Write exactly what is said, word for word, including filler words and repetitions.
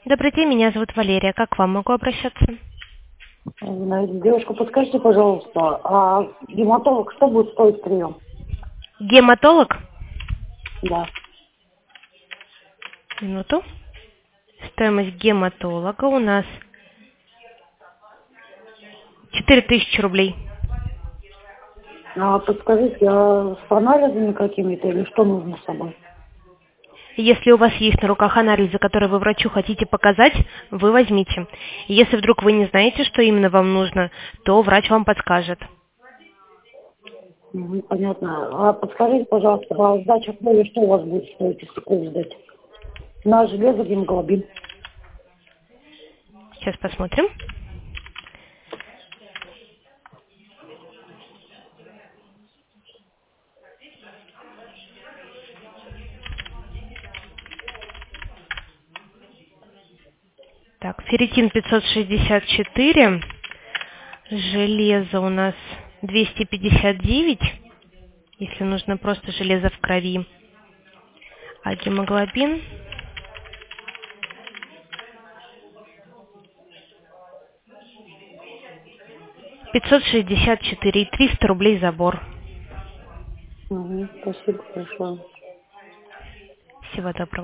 Добрый день, меня зовут Валерия. Как к вам могу обращаться? Девушка, подскажите, пожалуйста, а гематолог что будет стоить прием? Гематолог? Да. Минуту. Стоимость гематолога у нас четыре тысячи рублей. А подскажите, а с анализами какими-то или что нужно с собой? Если у вас есть на руках анализы, которые вы врачу хотите показать, вы возьмите. Если вдруг вы не знаете, что именно вам нужно, то врач вам подскажет. Мгм, понятно. А подскажите, пожалуйста, а сдача крови что у вас будет стоить, если кровь сдать? На железо, гемоглобин. Сейчас посмотрим. Так, ферритин пятьсот шестьдесят четыре, железо у нас двести пятьдесят девять, если нужно просто железо в крови, а гемоглобин пятьсот шестьдесят четыре и триста рублей забор. Угу, спасибо большое. Всего доброго.